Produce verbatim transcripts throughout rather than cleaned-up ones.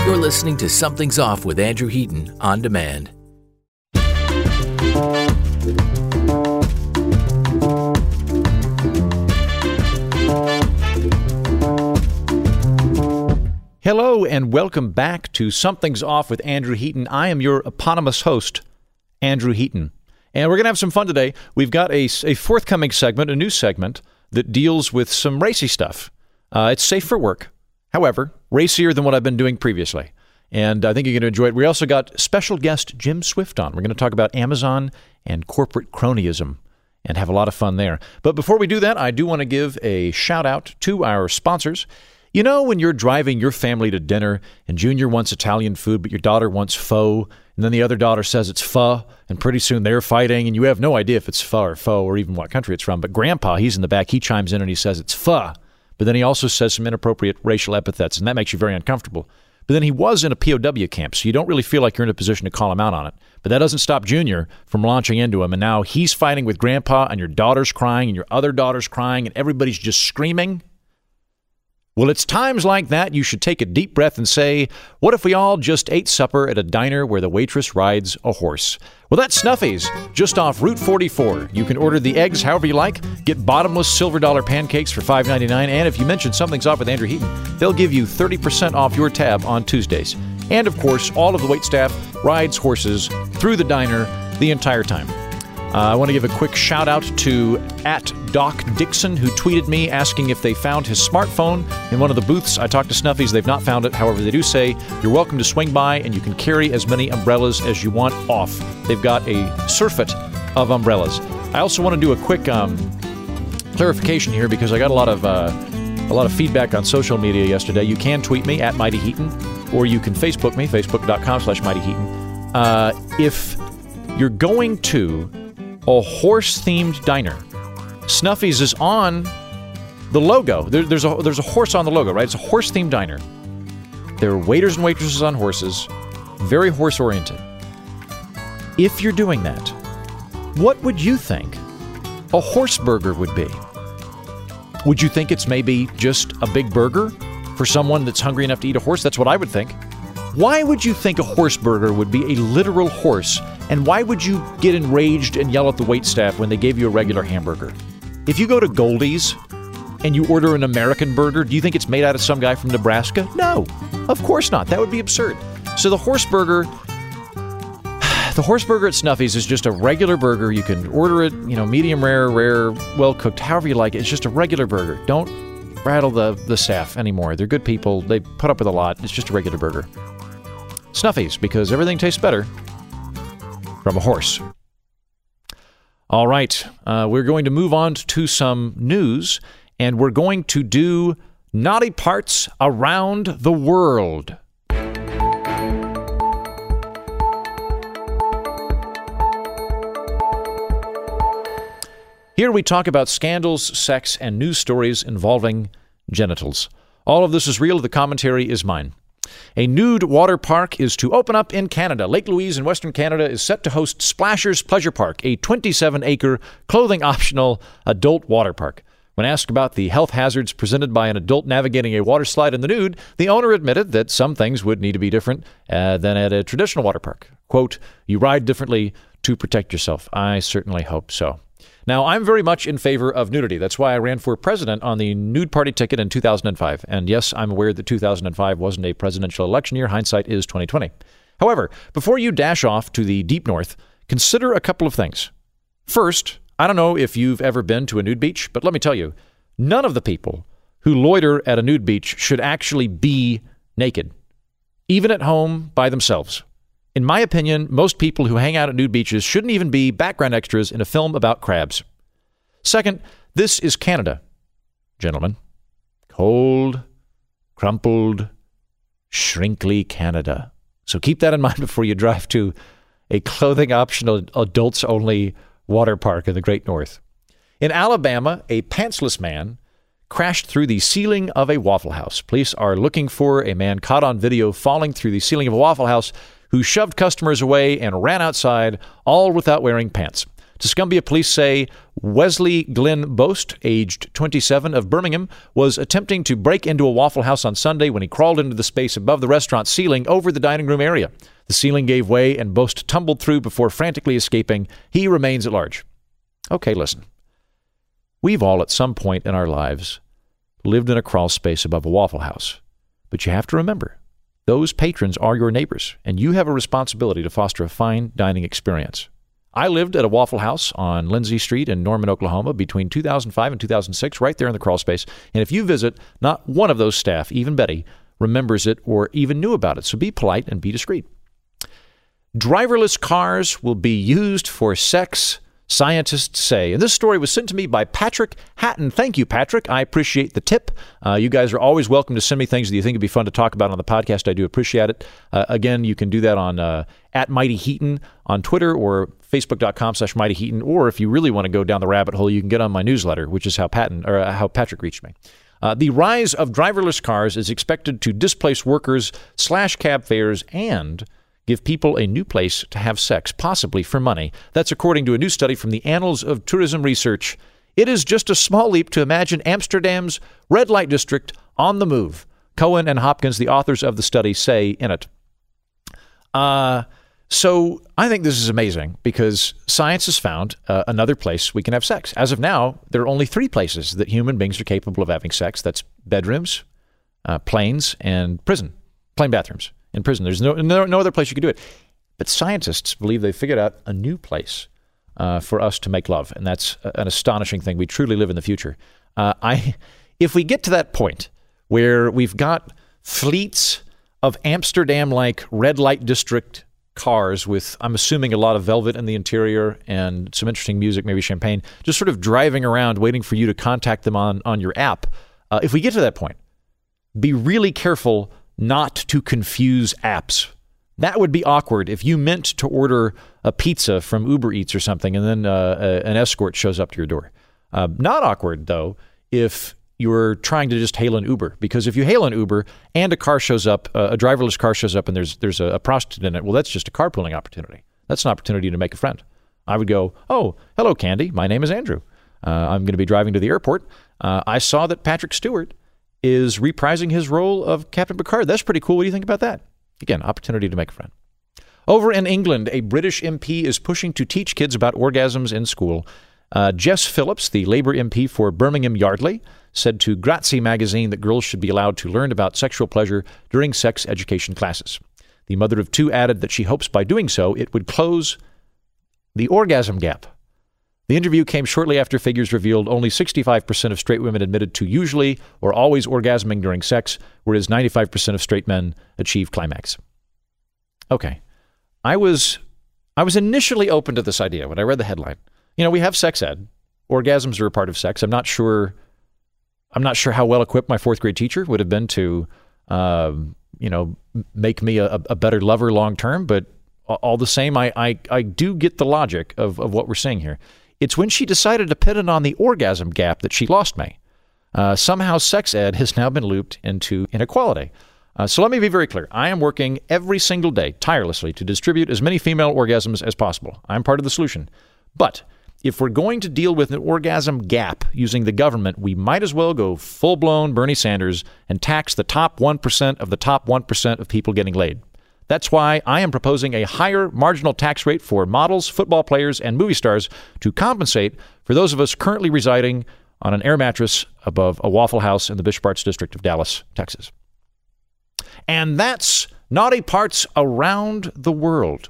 You're listening to Something's Off with Andrew Heaton on demand. Hello and welcome back to Something's Off with Andrew Heaton. I am your eponymous host, Andrew Heaton. And we're going to have some fun today. We've got a, a forthcoming segment, a new segment, that deals with some racy stuff. Uh, it's safe for work. However, racier than what I've been doing previously. And I think you're going to enjoy it. We also got special guest Jim Swift on. We're going to talk about Amazon and corporate cronyism and have a lot of fun there. But before we do that, I do want to give a shout out to our sponsors. You know, when you're driving your family to dinner and Junior wants Italian food, but your daughter wants pho, and then the other daughter says it's pho, and pretty soon they're fighting, and you have no idea if it's pho or pho or even what country it's from. But Grandpa, he's in the back, he chimes in and he says it's pho. But then he also says some inappropriate racial epithets, and that makes you very uncomfortable. But then he was in a P O W camp, so you don't really feel like you're in a position to call him out on it. But that doesn't stop Junior from launching into him, and now he's fighting with Grandpa, and your daughter's crying, and your other daughter's crying, and everybody's just screaming. Well, it's times like that you should take a deep breath and say, what if we all just ate supper at a diner where the waitress rides a horse? Well, that's Snuffy's, just off Route forty-four. You can order the eggs however you like, get bottomless silver dollar pancakes for five ninety-nine, and if you mention Something's Off with Andrew Heaton, they'll give you thirty percent off your tab on Tuesdays. And, of course, all of the waitstaff rides horses through the diner the entire time. Uh, I want to give a quick shout out to at Doc Dixon, who tweeted me asking if they found his smartphone in one of the booths. I talked to Snuffy's. They've not found it. However, they do say you're welcome to swing by and you can carry as many umbrellas as you want off. They've got a surfeit of umbrellas. I also want to do a quick um, clarification here because I got a lot of uh, a lot of feedback on social media yesterday. You can tweet me at Mighty Heaton, or you can Facebook me, facebook.com slash Mighty Heaton. Uh, if you're going to a horse-themed diner, Snuffy's is on the logo. There, there's a there's a horse on the logo, right? It's a horse-themed diner. There are waiters and waitresses on horses, very horse-oriented. If you're doing that, what would you think a horse burger would be? Would you think it's maybe just a big burger for someone that's hungry enough to eat a horse? That's what I would think. Why would you think a horse burger would be a literal horse? And why would you get enraged and yell at the waitstaff when they gave you a regular hamburger? If you go to Goldie's and you order an American burger, do you think it's made out of some guy from Nebraska? No, of course not. That would be absurd. So the horse burger, the horse burger at Snuffy's is just a regular burger. You can order it, you know, medium rare, rare, well cooked, however you like it. It's just a regular burger. Don't rattle the, the staff anymore. They're good people. They put up with a lot. It's just a regular burger. Snuffy's, because everything tastes better from a horse. All right, uh, we're going to move on to some news, and we're going to do naughty parts around the world. Here we talk about scandals, sex, and news stories involving genitals. All of this is real. The commentary is mine. A nude water park is to open up in Canada. Lake Louise in Western Canada is set to host Splashers Pleasure Park, a twenty-seven acre, clothing-optional adult water park. When asked about the health hazards presented by an adult navigating a water slide in the nude, the owner admitted that some things would need to be different uh, than at a traditional water park. Quote, "You ride differently to protect yourself." I certainly hope so. Now, I'm very much in favor of nudity. That's why I ran for president on the nude party ticket in two thousand five. And yes, I'm aware that two thousand five wasn't a presidential election year. Hindsight is twenty twenty. However, before you dash off to the deep north, consider a couple of things. First, I don't know if you've ever been to a nude beach, but let me tell you, none of the people who loiter at a nude beach should actually be naked, even at home by themselves. In my opinion, most people who hang out at nude beaches shouldn't even be background extras in a film about crabs. Second, this is Canada, gentlemen. Cold, crumpled, shrinkly Canada. So keep that in mind before you drive to a clothing-optional, adults-only water park in the Great North. In Alabama, a pantsless man crashed through the ceiling of a Waffle House. Police are looking for a man caught on video falling through the ceiling of a Waffle House who shoved customers away and ran outside, all without wearing pants. Tuscumbia police say Wesley Glenn Boast, aged twenty-seven, of Birmingham, was attempting to break into a Waffle House on Sunday when he crawled into the space above the restaurant ceiling over the dining room area. The ceiling gave way and Boast tumbled through before frantically escaping. He remains at large. Okay, listen. We've all at some point in our lives lived in a crawl space above a Waffle House. But you have to remember, those patrons are your neighbors, and you have a responsibility to foster a fine dining experience. I lived at a Waffle House on Lindsay Street in Norman, Oklahoma between two thousand five and two thousand six, right there in the crawl space. And if you visit, not one of those staff, even Betty, remembers it or even knew about it. So be polite and be discreet. Driverless cars will be used for sex, scientists say. And this story was sent to me by Patrick Hatton. Thank you, Patrick. I appreciate the tip. Uh, you guys are always welcome to send me things that you think would be fun to talk about on the podcast. I do appreciate it. Uh, again, you can do that on uh, at Mighty Heaton on Twitter or Facebook.com slash Mighty Heaton. Or if you really want to go down the rabbit hole, you can get on my newsletter, which is how Patton or how Patrick reached me. Uh, the rise of driverless cars is expected to displace workers, slash cab fares, and give people a new place to have sex, possibly for money. That's according to a new study from the Annals of Tourism Research. It is just a small leap to imagine Amsterdam's red light district on the move. Cohen and Hopkins, the authors of the study, say in it. Uh, so I think this is amazing because science has found uh, another place we can have sex. As of now, there are only three places that human beings are capable of having sex. That's bedrooms, uh, planes, and prison. Plane bathrooms. In prison. There's no, no no other place you can do it. But scientists believe they've figured out a new place uh, for us to make love, and that's an astonishing thing. We truly live in the future. Uh, I, if we get to that point where we've got fleets of Amsterdam-like red light district cars with, I'm assuming, a lot of velvet in the interior and some interesting music, maybe champagne, just sort of driving around waiting for you to contact them on, on your app. Uh, if we get to that point, be really careful not to confuse apps. That would be awkward if you meant to order a pizza from Uber Eats or something and then uh, a, an escort shows up to your door. Uh, not awkward, though, if you're trying to just hail an Uber. Because if you hail an Uber and a car shows up, uh, a driverless car shows up and there's there's a, a prostitute in it, well, that's just a carpooling opportunity. That's an opportunity to make a friend. I would go, oh, hello, Candy. My name is Andrew. Uh, I'm going to be driving to the airport. Uh, I saw that Patrick Stewart is reprising his role of Captain Picard. That's pretty cool. What do you think about that? Again, opportunity to make a friend. Over in England, a British M P is pushing to teach kids about orgasms in school. Uh, Jess Phillips, the Labour M P for Birmingham Yardley, said to Grazie magazine that girls should be allowed to learn about sexual pleasure during sex education classes. The mother of two added that she hopes by doing so it would close the orgasm gap. The interview came shortly after figures revealed only sixty-five percent of straight women admitted to usually or always orgasming during sex, whereas ninety-five percent of straight men achieve climax. Okay. I was I was initially open to this idea when I read the headline. You know, we have sex ed. Orgasms are a part of sex. I'm not sure I'm not sure how well equipped my fourth grade teacher would have been to uh, you know, make me a, a better lover long term, but all the same, I, I, I do get the logic of, of what we're saying here. It's when she decided to pin it on the orgasm gap that she lost me. Uh, somehow sex ed has now been looped into inequality. Uh, so let me be very clear. I am working every single day, tirelessly, to distribute as many female orgasms as possible. I'm part of the solution. But if we're going to deal with an orgasm gap using the government, we might as well go full-blown Bernie Sanders and tax the top one percent of the top one percent of people getting laid. That's why I am proposing a higher marginal tax rate for models, football players, and movie stars to compensate for those of us currently residing on an air mattress above a Waffle House in the Bishop Arts district of Dallas, Texas. And that's Naughty Parts around the world.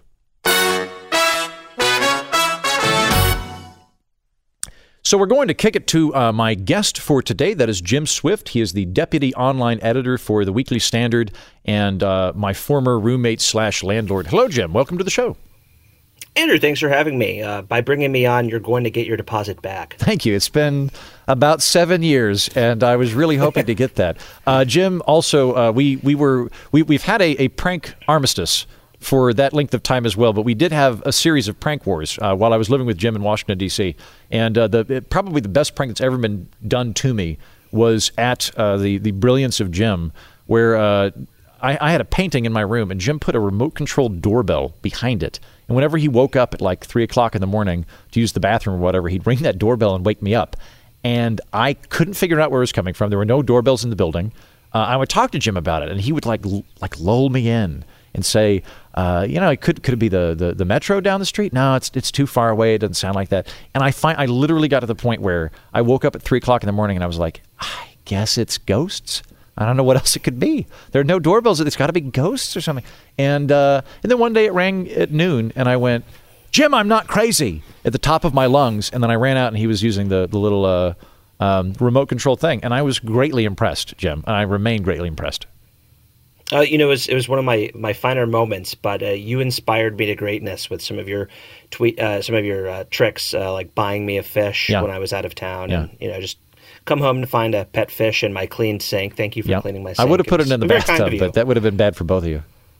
So we're going to kick it to uh, my guest for today. That is Jim Swift. He is the deputy online editor for the Weekly Standard and uh, my former roommate slash landlord. Hello, Jim. Welcome to the show. Andrew, thanks for having me. Uh, by bringing me on, you're going to get your deposit back. Thank you. It's been about seven years, and I was really hoping to get that. Uh, Jim, also, uh, we we were we we've had a, a prank armistice for that length of time as well, but we did have a series of prank wars uh, while I was living with Jim in Washington, D C, and uh, the it, probably the best prank that's ever been done to me was at uh, the the Brilliance of Jim, where uh, I, I had a painting in my room, and Jim put a remote-controlled doorbell behind it. And whenever he woke up at like three o'clock in the morning to use the bathroom or whatever, he'd ring that doorbell and wake me up. And I couldn't figure out where it was coming from. There were no doorbells in the building. Uh, I would talk to Jim about it, and he would like l- like lull me in and say, uh, you know, it could could it be the, the the metro down the street? No, it's it's too far away. It doesn't sound like that. And I find I literally got to the point where I woke up at three o'clock in the morning, and I was like, I guess it's ghosts. I don't know what else it could be. There are no doorbells. It's got to be ghosts or something. And uh, and then one day it rang at noon, and I went, Jim, I'm not crazy, at the top of my lungs. And then I ran out, and he was using the the little uh, um, remote control thing, and I was greatly impressed, Jim. And I remain greatly impressed. Uh, you know, it was, it was one of my, my finer moments, but uh, you inspired me to greatness with some of your tweet, uh, some of your uh, tricks, uh, like buying me a fish yeah. when I was out of town, yeah. and you know, just come home to find a pet fish in my clean sink. Thank you for yeah. cleaning my sink. I would have put it, it in the bathtub, kind but that would have been bad for both of you.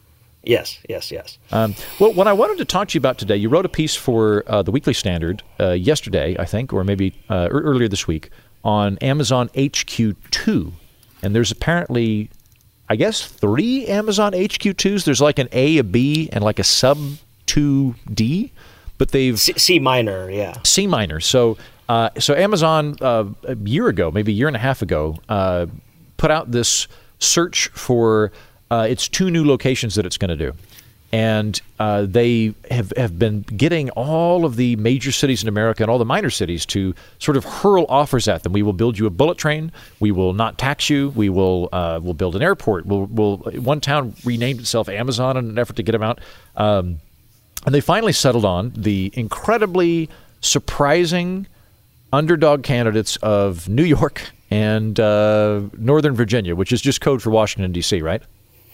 Yes, yes, yes. Um, well, what I wanted to talk to you about today, you wrote a piece for uh, the Weekly Standard uh, yesterday, I think, or maybe uh, earlier this week, on Amazon H Q two, and there's apparently, I guess, three Amazon H Q twos. There's like an A, a B, and like a sub two D, but they've C, C minor, yeah, C minor. So, uh, so Amazon uh, a year ago, maybe a year and a half ago, uh, put out this search for uh, its two new locations that it's going to do. And uh, they have, have been getting all of the major cities in America and all the minor cities to sort of hurl offers at them. We will build you a bullet train. We will not tax you. We will uh, we'll build an airport. We'll, we'll one town renamed itself Amazon in an effort to get them out. Um, and they finally settled on the incredibly surprising underdog candidates of New York and uh, Northern Virginia, which is just code for Washington, D C, right?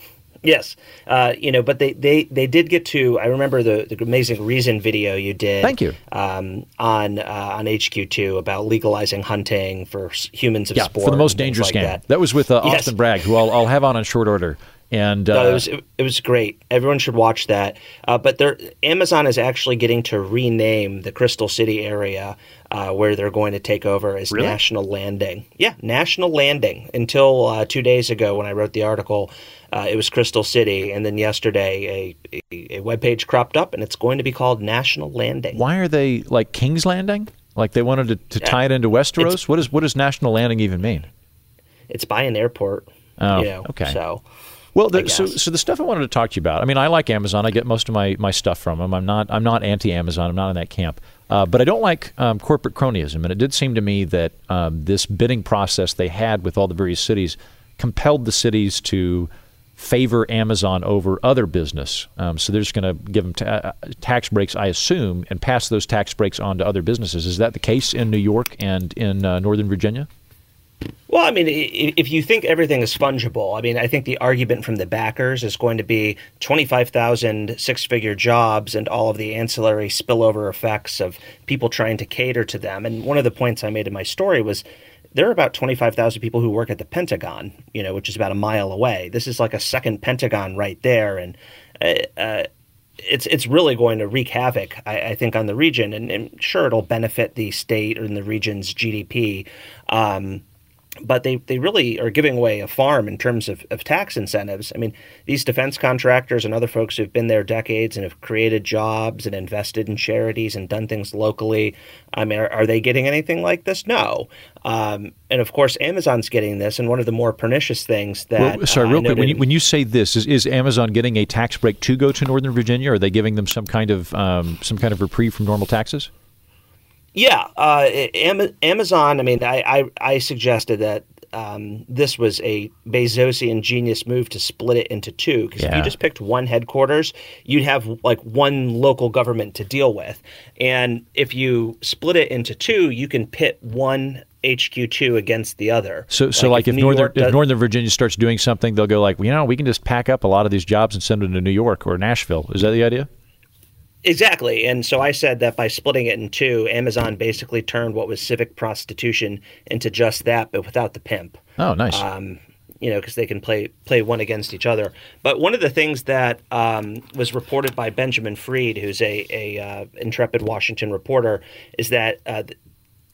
Yes, uh, you know, but they, they, they did get to. I remember the, the amazing Reason video you did. Thank you. Um, on uh, on H Q two about legalizing hunting for humans of yeah, sport. for the most dangerous like game. That. that was with uh, Yes. Austin Bragg, who I'll, I'll have on in short order. And uh, no, it was it, it was great. Everyone should watch that. Uh, but they're, Amazon is actually getting to rename the Crystal City area uh, where they're going to take over as really? National Landing. Yeah, National Landing. Until uh, two days ago when I wrote the article, uh, it was Crystal City, and then yesterday a, a a webpage cropped up, and it's going to be called National Landing. Why are they like King's Landing? Like they wanted to, to tie it into Westeros? It's, what is what does National Landing even mean? It's by an airport. Oh, you know, okay. So. Well, the, so so the stuff I wanted to talk to you about. I mean, I like Amazon. I get most of my, my stuff from them. I'm not I'm not anti-Amazon. I'm not in that camp. Uh, but I don't like um, corporate cronyism. And it did seem to me that um, this bidding process they had with all the various cities compelled the cities to favor Amazon over other business. Um, so they're just going to give them ta- tax breaks, I assume, and pass those tax breaks on to other businesses. Is that the case in New York and in uh, Northern Virginia? Well, I mean, if you think everything is fungible, I mean, I think the argument from the backers is going to be twenty-five thousand six-figure jobs and all of the ancillary spillover effects of people trying to cater to them. And one of the points I made in my story was there are about twenty-five thousand people who work at the Pentagon, you know, which is about a mile away. This is like a second Pentagon right there. And uh, it's it's really going to wreak havoc, I, I think, on the region. And, and sure, it'll benefit the state and the region's G D P. Um But they, they really are giving away a farm in terms of, of tax incentives. I mean, these defense contractors and other folks who've been there decades and have created jobs and invested in charities and done things locally, I mean, are, are they getting anything like this? No. Um, and of course, Amazon's getting this. And one of the more pernicious things that... Well, sorry, uh, real quick, when you, when you say this, is, is Amazon getting a tax break to go to Northern Virginia? Or are they giving them some kind of um, some kind of reprieve from normal taxes? Yeah, uh, Amazon, I mean, I, I, I suggested that um, this was a Bezosian genius move to split it into two. Because yeah. if you just picked one headquarters, you'd have like one local government to deal with. And if you split it into two, you can pit one H Q two against the other. So, so like, like if, if Northern does, if Northern Virginia starts doing something, they'll go like, well, you know, we can just pack up a lot of these jobs and send them to New York or Nashville. Is that the idea? Exactly. And so I said that by splitting it in two, Amazon basically turned what was civic prostitution into just that, but without the pimp. Oh, nice. Um, you know, because they can play play one against each other. But one of the things that um, was reported by Benjamin Freed, who's a, a uh, intrepid Washington reporter, is that uh,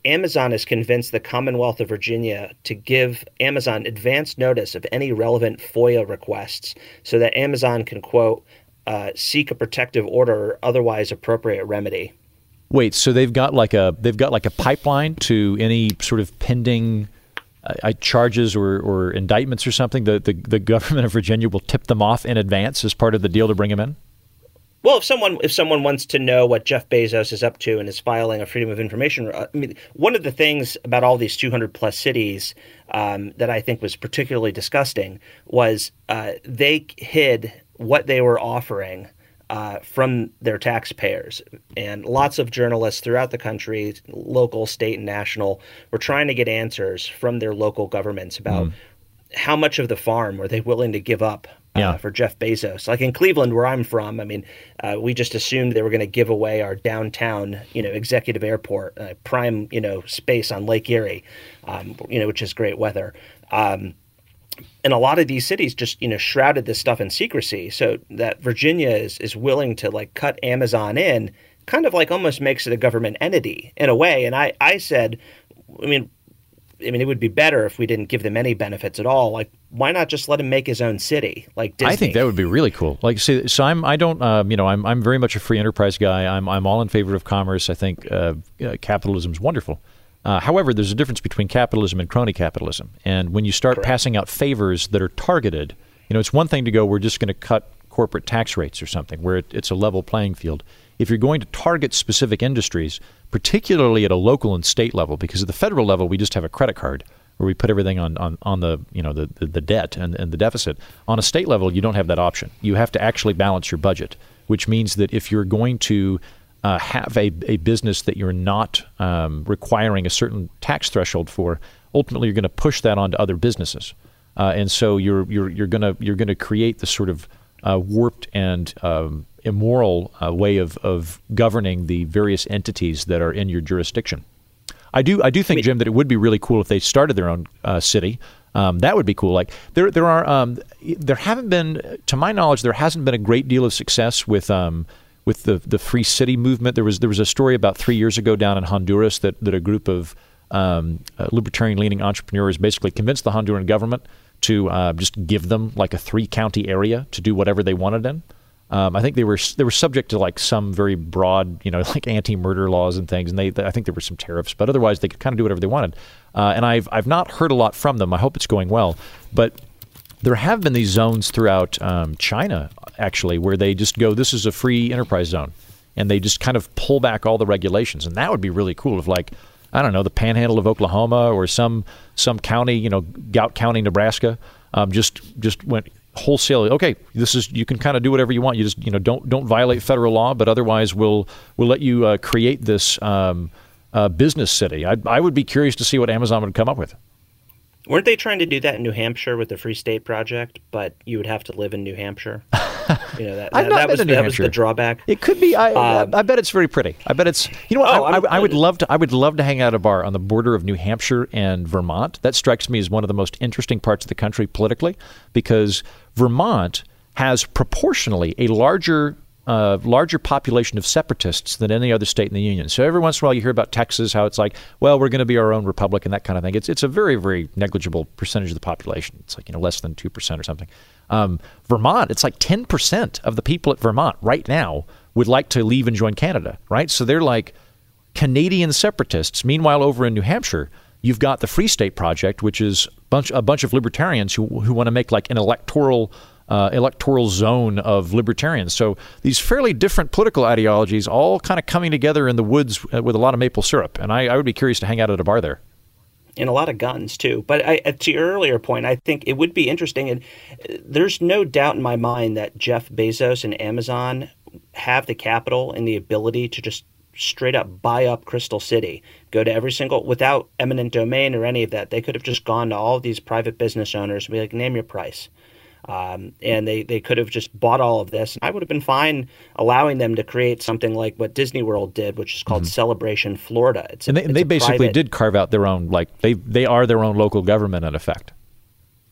Amazon has convinced the Commonwealth of Virginia to give Amazon advance notice of any relevant FOIA requests so that Amazon can, quote, uh, seek a protective order or otherwise appropriate remedy. Wait, so they've got like a they've got like a pipeline to any sort of pending uh, charges or, or indictments or something? The, the the government of Virginia will tip them off in advance as part of the deal to bring them in? Well, if someone if someone wants to know what Jeff Bezos is up to and is filing a Freedom of Information, I mean, one of the things about all these two hundred plus cities um, that I think was particularly disgusting was uh, they hid what they were offering uh, from their taxpayers. And lots of journalists throughout the country, local, state, and national, were trying to get answers from their local governments about mm. how much of the farm were they willing to give up Uh, yeah. for Jeff Bezos. Like in Cleveland, where I'm from, I mean, uh, we just assumed they were going to give away our downtown, you know, executive airport, uh, prime, you know, space on Lake Erie, um, you know, which is great weather. Um, and a lot of these cities just, you know, shrouded this stuff in secrecy. So that Virginia is is willing to like cut Amazon in, kind of like almost makes it a government entity in a way. And I, I said, I mean, I mean, it would be better if we didn't give them any benefits at all. Like, why not just let him make his own city, like Disney? I think that would be really cool. Like, so, so I'm, I don't, um, you know, I'm, I'm very much a free enterprise guy. I'm, I'm all in favor of commerce. I think uh, uh, capitalism is wonderful. Uh, however, there's a difference between capitalism and crony capitalism. And when you start Correct. passing out favors that are targeted, you know, it's one thing to go, we're just going to cut corporate tax rates or something, where it, it's a level playing field. If you're going to target specific industries, particularly at a local and state level, because at the federal level, we just have a credit card where we put everything on, on, on the, you know, the, the, the debt and, and the deficit. On a state level, you don't have that option. You have to actually balance your budget, which means that if you're going to uh, have a, a business that you're not um, requiring a certain tax threshold for, ultimately you're going to push that onto other businesses. Uh, and so you're you're you're going to you're going to create the sort of uh, warped and um, immoral uh, way of, of governing the various entities that are in your jurisdiction. I do I do think, Jim, that it would be really cool if they started their own uh, city. Um, that would be cool. Like there there are um, there haven't been, to my knowledge, there hasn't been a great deal of success with um, with the the free city movement. There was there was a story about three years ago down in Honduras that that a group of um, uh, libertarian leaning entrepreneurs basically convinced the Honduran government to uh, just give them like a three county area to do whatever they wanted in. Um, I think they were they were subject to like some very broad, you know, like anti-murder laws and things, and they, they I think there were some tariffs, but otherwise they could kind of do whatever they wanted. Uh, and I've I've not heard a lot from them. I hope it's going well, but there have been these zones throughout um, China actually where they just go, this is a free enterprise zone, and they just kind of pull back all the regulations, and that would be really cool. If like I don't know, the Panhandle of Oklahoma or some some county, you know, Gout County, Nebraska, um, just just went wholesale. Okay, this is you can kind of do whatever you want. You just you know don't don't violate federal law, but otherwise we'll we'll let you uh, create this um, uh, business city. I I would be curious to see what Amazon would come up with. Weren't they trying to do that in New Hampshire with the Free State Project? But you would have to live in New Hampshire. You know that that, that was that was the drawback. It could be. I, um, I I bet it's very pretty. I bet it's. You know what? Oh, I, I, I would love to. I would love to hang out at a bar on the border of New Hampshire and Vermont. That strikes me as one of the most interesting parts of the country politically, because Vermont has proportionally a larger. Uh, larger population of separatists than any other state in the union. So every once in a while you hear about Texas, how it's like, well, we're going to be our own republic and that kind of thing. It's it's a very, very negligible percentage of the population. It's like, you know, less than two percent or something. Um, Vermont, it's like ten percent of the people at Vermont right now would like to leave and join Canada, right? So they're like Canadian separatists. Meanwhile, over in New Hampshire, you've got the Free State Project, which is bunch, a bunch of libertarians who who want to make like an electoral Uh, electoral zone of libertarians. So these fairly different political ideologies all kind of coming together in the woods with a lot of maple syrup. And I, I would be curious to hang out at a bar there. And a lot of guns, too. But I, to your earlier point, I think it would be interesting. And there's no doubt in my mind that Jeff Bezos and Amazon have the capital and the ability to just straight up buy up Crystal City, go to every single, without eminent domain or any of that. They could have just gone to all of these private business owners and be like, name your price. Um, and they, they could have just bought all of this. I would have been fine allowing them to create something like what Disney World did, which is called mm-hmm. Celebration Florida. It's a, and they, and they basically private... did carve out their own, like they they are their own local government in effect.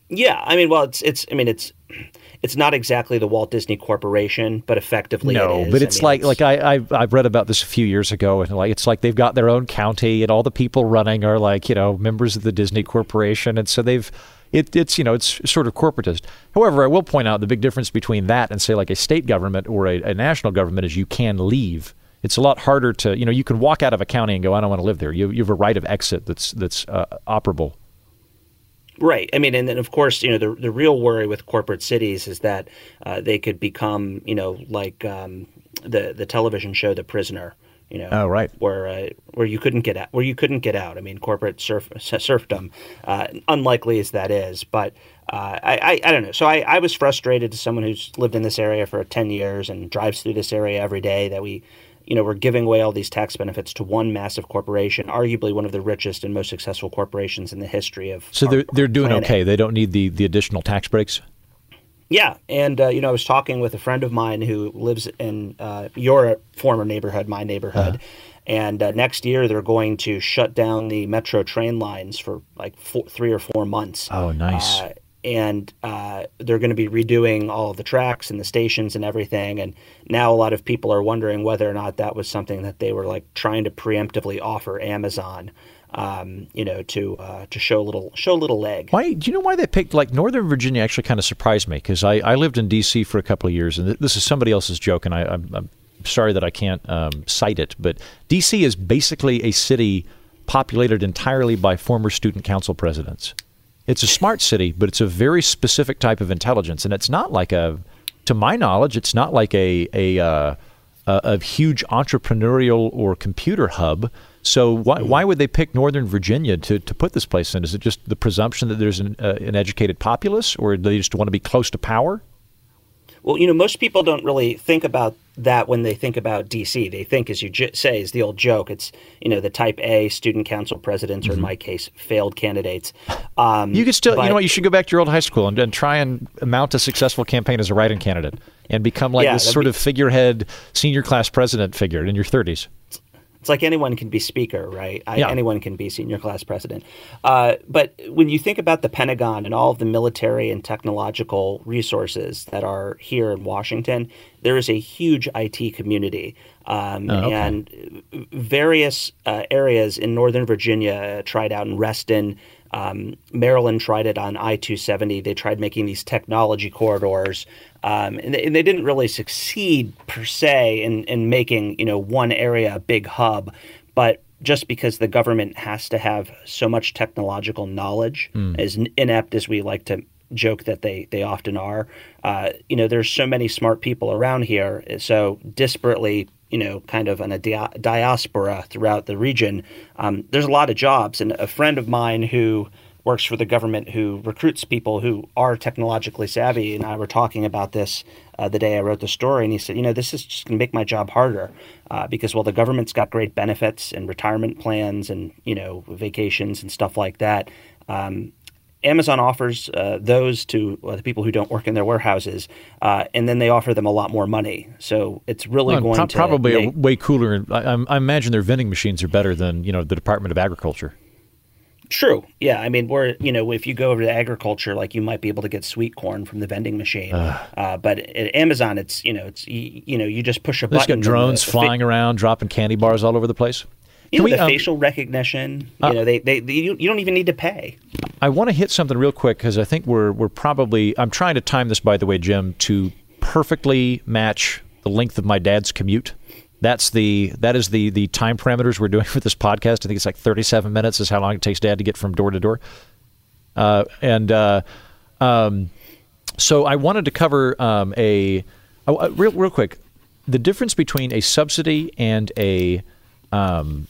Yeah, I mean, well, it's it's. I mean, it's it's not exactly the Walt Disney Corporation, but effectively no, it is. but it's I mean, like it's, like I I've, I've read about this a few years ago, and like it's like they've got their own county, and all the people running are like you know members of the Disney Corporation, and so they've it, it's you know it's sort of corporatist. However, I will point out the big difference between that and say like a state government or a, a national government is you can leave. It's a lot harder to you know you can walk out of a county and go I don't want to live there. You you have a right of exit that's that's uh, operable. Right. I mean, and then of course, you know, the the real worry with corporate cities is that uh, they could become, you know, like um, the the television show The Prisoner. You know, oh, right. where uh, where you couldn't get out, where you couldn't get out. I mean, corporate surf, serfdom, uh, unlikely as that is, but uh, I, I I don't know. So I, I was frustrated as someone who's lived in this area for ten years and drives through this area every day that we. You know, we're giving away all these tax benefits to one massive corporation, arguably one of the richest and most successful corporations in the history of. So they're our, they're doing planet. okay. They don't need the, the additional tax breaks. Yeah, and uh, you know, I was talking with a friend of mine who lives in uh, your former neighborhood, my neighborhood, uh-huh. and uh, next year they're going to shut down the metro train lines for like four, three or four months. Oh, nice. Uh, and uh, they're going to be redoing all of the tracks and the stations and everything. And now a lot of people are wondering whether or not that was something that they were like trying to preemptively offer Amazon, um, you know, to uh, to show a little show a little leg. Why do you know why they picked like Northern Virginia? Actually, kind of surprised me because I, I lived in D C for a couple of years, and th- this is somebody else's joke, and I, I'm, I'm sorry that I can't um, cite it, but D C is basically a city populated entirely by former student council presidents. It's a smart city, but it's a very specific type of intelligence, and it's not like a, to my knowledge, it's not like a a uh, a, a huge entrepreneurial or computer hub. So why why would they pick Northern Virginia to, to put this place in? Is it just the presumption that there's an, uh, an educated populace, or do they just want to be close to power? Well, you know, most people don't really think about that when they think about D C. They think, as you j- say, is the old joke. It's, you know, the type A student council presidents, or in my case, failed candidates. Um, you could still, but, you know what, you should go back to your old high school and, and try and mount a successful campaign as a write-in candidate and become like yeah, this sort be, of figurehead senior class president figure in your thirties. It's like anyone can be speaker, right? I, yeah. Anyone can be senior class president. Uh, but when you think about the Pentagon and all of the military and technological resources that are here in Washington, there is a huge I T community. Um, oh, okay. And various uh, areas in Northern Virginia tried out in Reston. Um, Maryland tried it on I two seventy. They tried making these technology corridors. Um, and, they, and they didn't really succeed per se in, in making, you know, one area a big hub. But just because the government has to have so much technological knowledge, mm. as inept as we like to joke that they, they often are, uh, you know, there's so many smart people around here. So disparately, you know, kind of in a dia- diaspora throughout the region, um, there's a lot of jobs. And a friend of mine who works for the government who recruits people who are technologically savvy, and I were talking about this uh, the day I wrote the story, and he said, you know, this is just going to make my job harder uh, because, well, the government's got great benefits and retirement plans and, you know, vacations and stuff like that. Um, Amazon offers uh, those to uh, the people who don't work in their warehouses, uh, and then they offer them a lot more money. So it's really well, going pro- to probably make... a way cooler. I, I imagine their vending machines are better than, you know, the Department of Agriculture. True. Yeah. I mean, we're, you know, if you go over to agriculture, like you might be able to get sweet corn from the vending machine. Uh, uh, but at Amazon, it's, you know, it's, you, you know, you just push a They've button. got drones the, the flying fa- around, dropping candy bars all over the place. You know, we, the um, facial recognition, you uh, know, they, they, they you, you don't even need to pay. I want to hit something real quick because I think we're, we're probably, I'm trying to time this, by the way, Jim, to perfectly match the length of my dad's commute. That's the that is the the time parameters we're doing for this podcast. I think it's like thirty-seven minutes is how long it takes Dad to get from door to door. Uh, and uh, um, so I wanted to cover um, a uh, real real quick the difference between a subsidy and a um,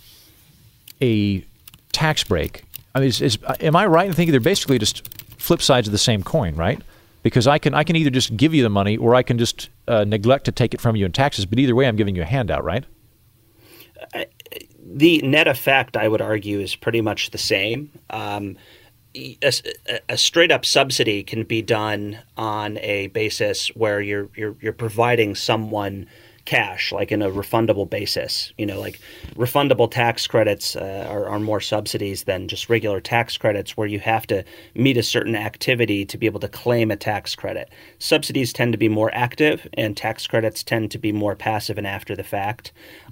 a tax break. I mean, is, is, am I right in thinking they're basically just flip sides of the same coin, right? Because I can I can either just give you the money or I can just uh, neglect to take it from you in taxes. But either way, I'm giving you a handout, right? Uh, the net effect, I would argue, is pretty much the same. Um, a, a straight up subsidy can be done on a basis where you're you're, you're providing someone cash, like in a refundable basis. You know, like refundable tax credits uh, are, are more subsidies than just regular tax credits, where you have to meet a certain activity to be able to claim a tax credit. Subsidies tend to be more active, and tax credits tend to be more passive and after the fact.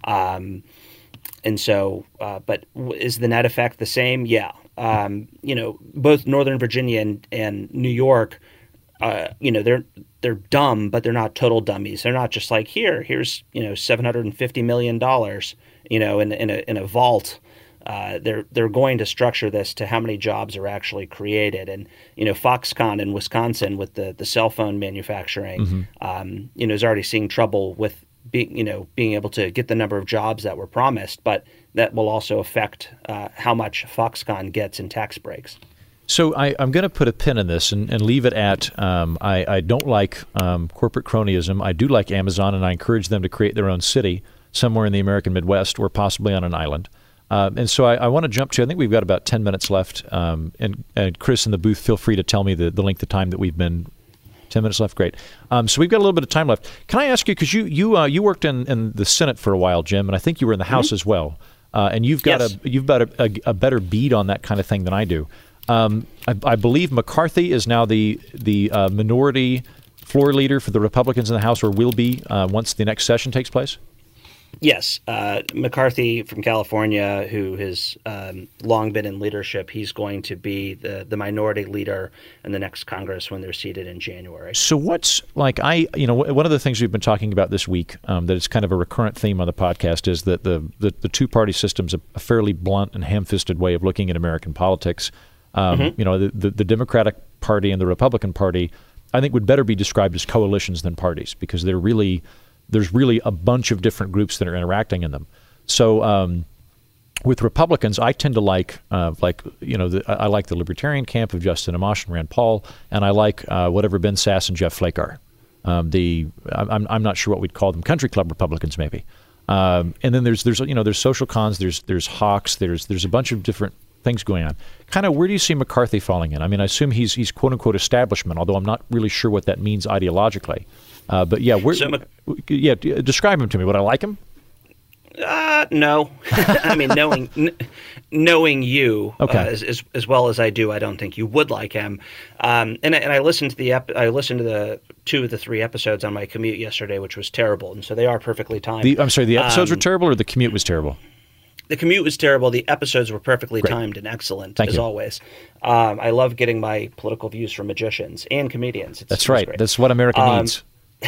Um, and so, uh, but w- is the net effect the same? Yeah. Um, you know, both Northern Virginia and, and New York, uh, you know, they're they're dumb, but they're not total dummies. They're not just like, here, here's, you know, seven hundred fifty million dollars, you know, in in a in a vault. Uh, they're they're going to structure this to how many jobs are actually created. And, you know, Foxconn in Wisconsin with the, the cell phone manufacturing, mm-hmm. um, you know, is already seeing trouble with being, you know, being able to get the number of jobs that were promised. But that will also affect uh, how much Foxconn gets in tax breaks. So I, I'm going to put a pin in this and, and leave it at um, I, I don't like um, corporate cronyism. I do like Amazon, and I encourage them to create their own city somewhere in the American Midwest or possibly on an island. Uh, and so I, I want to jump to, I think we've got about ten minutes left. Um, and, and Chris in the booth, feel free to tell me the, the length of time that we've been. ten minutes left. Great. Um, so we've got a little bit of time left. Can I ask you, because you you uh, you worked in, in the Senate for a while, Jim, and I think you were in the House mm-hmm. as well. Uh, and you've got yes. a you've got a, a, a better bead on that kind of thing than I do. Um, I, I believe McCarthy is now the the uh, minority floor leader for the Republicans in the House, or will be uh, once the next session takes place. Yes, uh, McCarthy from California, who has um, long been in leadership, he's going to be the, the minority leader in the next Congress when they're seated in January. So what's like I, you know, one of the things we've been talking about this week um, that is kind of a recurrent theme on the podcast is that the the, the two party system's a, a fairly blunt and ham-fisted way of looking at American politics. Um, mm-hmm. You know, the, the the Democratic Party and the Republican Party, I think, would better be described as coalitions than parties, because they're really there's really a bunch of different groups that are interacting in them. So um, with Republicans, I tend to like, uh, like you know, the, I like the Libertarian camp of Justin Amash and Rand Paul, and I like uh, whatever Ben Sasse and Jeff Flake are. Um, the I'm I'm not sure what we'd call them, country club Republicans maybe. Um, and then there's there's you know there's social cons, there's there's hawks, there's there's a bunch of different things going on. Kind of where do you see McCarthy falling in? I mean, I assume he's he's quote unquote establishment, although I'm not really sure what that means ideologically. Uh, but yeah, where, so, yeah, describe him to me. Would I like him? Uh, no. I mean, knowing n- knowing you okay. uh, as, as as well as I do, I don't think you would like him. Um, and I, and I listened to the ep- I listened to the two of the three episodes on my commute yesterday, which was terrible, and so they are perfectly timed. The, I'm sorry, the episodes um, were terrible, or the commute was terrible? The commute was terrible. The episodes were perfectly Great. timed and excellent, Thank as you. always. Um, I love getting my political views from magicians and comedians. It's, That's it's right. great. That's what America Um, needs.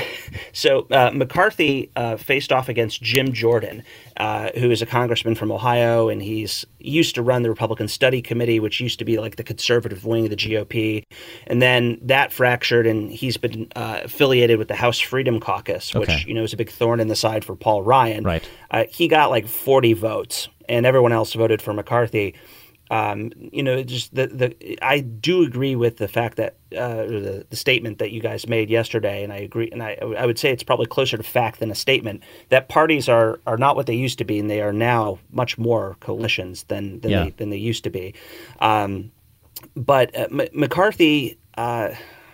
So uh, McCarthy uh, faced off against Jim Jordan, uh, who is a congressman from Ohio, and he's he used to run the Republican Study Committee, which used to be like the conservative wing of the G O P. And then that fractured, and he's been uh, affiliated with the House Freedom Caucus, which Okay. you know is a big thorn in the side for Paul Ryan. Right. Uh, he got like forty votes, and everyone else voted for McCarthy. Um, you know, just the, the I do agree with the fact that uh, the, the statement that you guys made yesterday, and I agree, and I, I would say it's probably closer to fact than a statement, that parties are, are not what they used to be, and they are now much more coalitions than than, Yeah. they, than they used to be. Um, but uh, M- McCarthy, uh,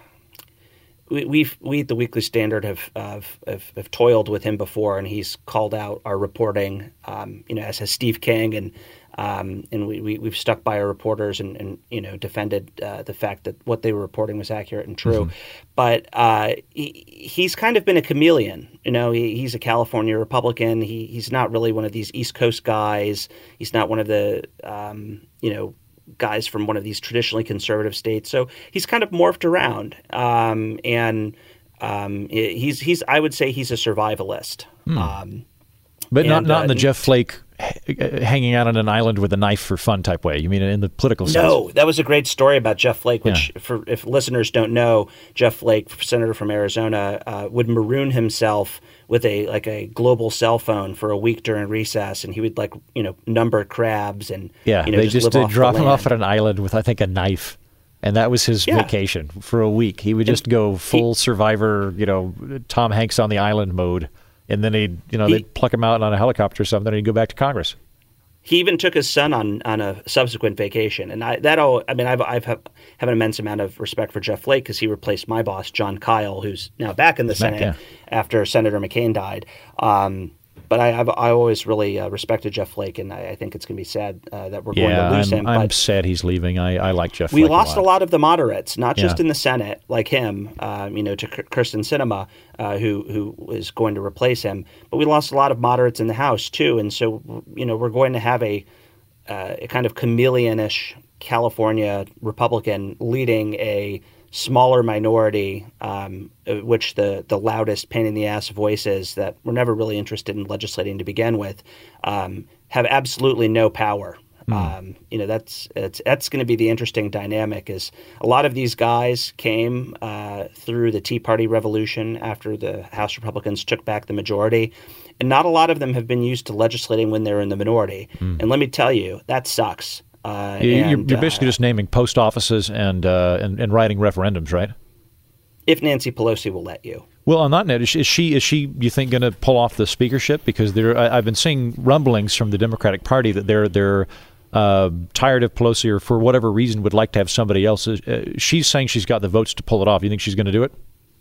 we we've, we at the Weekly Standard have, have have have toiled with him before, and he's called out our reporting, um, you know, as has Steve King, and um, and we, we we've stuck by our reporters and, and you know defended uh, the fact that what they were reporting was accurate and true. Mm-hmm. But uh, he, he's kind of been a chameleon. You know, he, he's a California Republican. He he's not really one of these East Coast guys. He's not one of the um, you know. guys from one of these traditionally conservative states. So he's kind of morphed around. Um, and um, he's, he's, I would say he's a survivalist. Hmm. Um, but not, and, not in the uh, Jeff Flake hanging out on an island with a knife for fun type way. You mean in the political sense? No, that was a great story about Jeff Flake, which Yeah. for if listeners don't know, Jeff Flake, senator from Arizona, uh, would maroon himself with a like a global cell phone for a week during recess, and he would like you know number crabs and Yeah, you know, they just, just live did off drop the him land. off at an island with, I think, a knife. And that was his Yeah. vacation for a week. He would just go full survivor, you know, Tom Hanks on the island mode. And then he'd, you know, He- they'd pluck him out on a helicopter or something, and he'd go back to Congress. He even took his son on, on a subsequent vacation, and I that all. I mean, I've I've have, have an immense amount of respect for Jeff Flake because he replaced my boss, John Kyle, who's now back in the Back, Senate yeah. after Senator McCain died. Um, but I I've, I always really uh, respected Jeff Flake, and I, I think it's going to be sad uh, that we're Yeah, going to lose I'm, him. I'm but sad he's leaving. I, I like Jeff we Flake lost a a lot. lot of the moderates, not just Yeah. in the Senate, like him, um, you know, to K- Kirsten Sinema, uh, who who is going to replace him. But we lost a lot of moderates in the House too, and so you know we're going to have a uh, a kind of chameleonish California Republican leading a smaller minority, um, which the the loudest pain in the ass voices that were never really interested in legislating to begin with, um, have absolutely no power. Mm. Um, you know, that's it's, that's going to be the interesting dynamic. Is a lot of these guys came uh, through the Tea Party revolution after the House Republicans took back the majority, and not a lot of them have been used to legislating when they're in the minority. Mm. And let me tell you, that sucks. Uh, you're, and, you're basically uh, just naming post offices and, uh, and and writing referendums, right? If Nancy Pelosi will let you. Well, on that note, is she, is she, is she you think, going to pull off the speakership? Because there, I, I've been seeing rumblings from the Democratic Party that they're they're uh, tired of Pelosi, or for whatever reason would like to have somebody else. Uh, she's saying she's got the votes to pull it off. You think she's going to do it?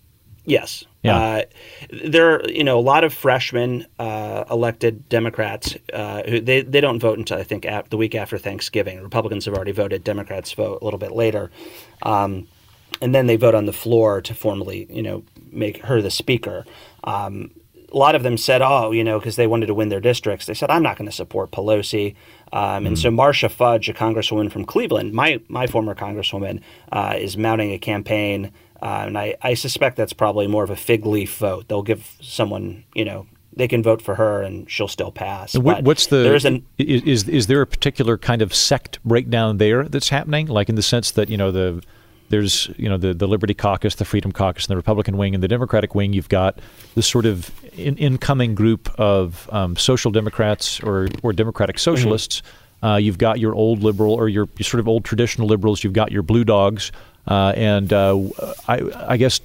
Yes. Yeah. Uh, there are, you know, a lot of freshmen uh, elected Democrats uh, who they, they don't vote until I think ap- the week after Thanksgiving. Republicans have already voted. Democrats vote a little bit later. Um, and then they vote on the floor to formally, you know, make her the speaker. Um, a lot of them said, oh, you know, because they wanted to win their districts. They said, I'm not going to support Pelosi. Um, and mm. so Marcia Fudge, a congresswoman from Cleveland, my, my former congresswoman, uh, is mounting a campaign. Uh, and I, I suspect that's probably more of a fig leaf vote. They'll give someone, you know, they can vote for her and she'll still pass. What, what's the there's an, is, is is there a particular kind of sect breakdown there that's happening? Like in the sense that, you know, the there's, you know, the, the Liberty Caucus, the Freedom Caucus, and the Republican wing, and the Democratic wing, you've got this sort of in, incoming group of um, social democrats or, or democratic socialists. Mm-hmm. Uh, you've got your old liberal or your, your sort of old traditional liberals. You've got your blue dogs. Uh, and uh, I, I guess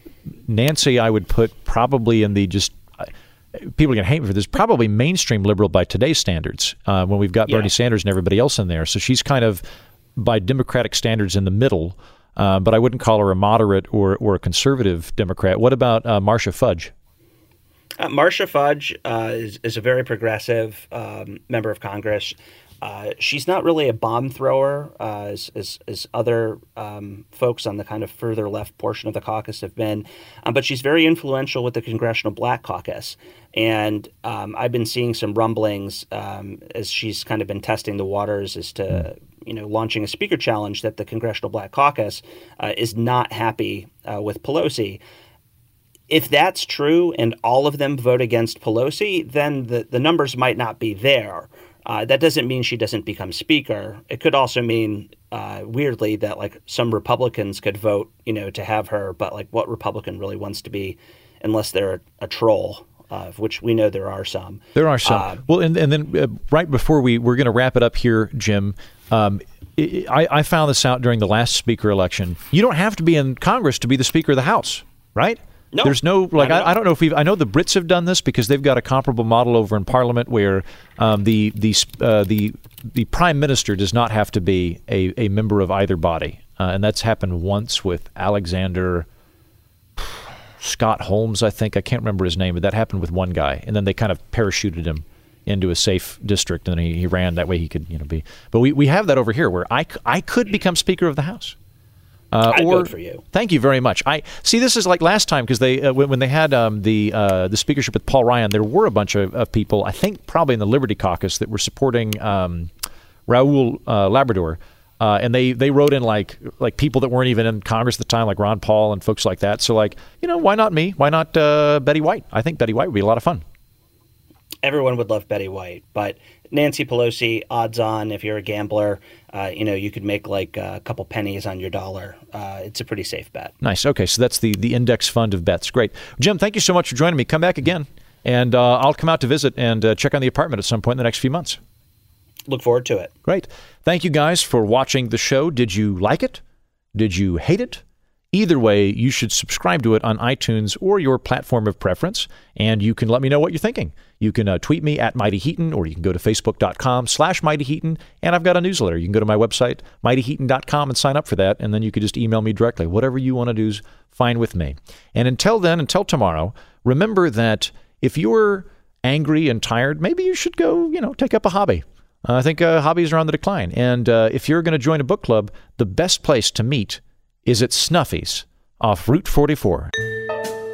Nancy, I would put probably in the just people are going to hate me for this, probably mainstream liberal by today's standards. Uh, when we've got yeah. Bernie Sanders and everybody else in there, so she's kind of by Democratic standards in the middle. Uh, but I wouldn't call her a moderate or or a conservative Democrat. What about uh, Marcia Fudge? Uh, Marcia Fudge uh, is, is a very progressive um, member of Congress. Uh, she's not really a bomb thrower, uh, as, as, as other um, folks on the kind of further left portion of the caucus have been, um, but she's very influential with the Congressional Black Caucus. And um, I've been seeing some rumblings um, as she's kind of been testing the waters as to, you know, launching a speaker challenge that the Congressional Black Caucus uh, is not happy uh, with Pelosi. If that's true and all of them vote against Pelosi, then the, the numbers might not be there. Uh, that doesn't mean she doesn't become speaker. It could also mean, uh, weirdly, that like some Republicans could vote, you know, to have her. But like, what Republican really wants to be, unless they're a, a troll, uh, of which we know there are some. There are some. Uh, well, and and then uh, right before we we're going to wrap it up here, Jim. Um, I, I found this out during the last speaker election. You don't have to be in Congress to be the Speaker of the House, right? No, There's no like I, I don't know if we've I know the Brits have done this because they've got a comparable model over in Parliament where um, the the uh, the the Prime Minister does not have to be a, a member of either body, uh, and that's happened once with Alexander Scott Holmes, I think. I can't remember his name, but that happened with one guy, and then they kind of parachuted him into a safe district, and he, he ran that way he could you know be. But we, we have that over here where I, I could become Speaker of the House. Uh, I'd or, vote for you. Thank you very much. I see. This is like last time because they uh, when, when they had um, the uh, the speakership with Paul Ryan, there were a bunch of, of people. I think probably in the Liberty Caucus that were supporting um, Raul uh, Labrador, uh, and they, they wrote in like like people that weren't even in Congress at the time, like Ron Paul and folks like that. So like you know why not me? Why not uh, Betty White? I think Betty White would be a lot of fun. Everyone would love Betty White, but Nancy Pelosi, odds on, if you're a gambler, uh, you know, you could make like a couple pennies on your dollar. Uh, it's a pretty safe bet. Nice. Okay, so that's the, the index fund of bets. Great. Jim, thank you so much for joining me. Come back again, and uh, I'll come out to visit and uh, check on the apartment at some point in the next few months. Look forward to it. Great. Thank you guys for watching the show. Did you like it? Did you hate it? Either way, you should subscribe to it on iTunes or your platform of preference, and you can let me know what you're thinking. You can uh, tweet me at Mighty Heaton, or you can go to facebook.com slash Mighty Heaton, and I've got a newsletter. You can go to my website, mighty heaton dot com, and sign up for that, and then you can just email me directly. Whatever you want to do is fine with me. And until then, until tomorrow, remember that if you're angry and tired, maybe you should go, you know, take up a hobby. Uh, I think uh, hobbies are on the decline. And uh, if you're going to join a book club, the best place to meet is at Snuffy's off Route forty-four.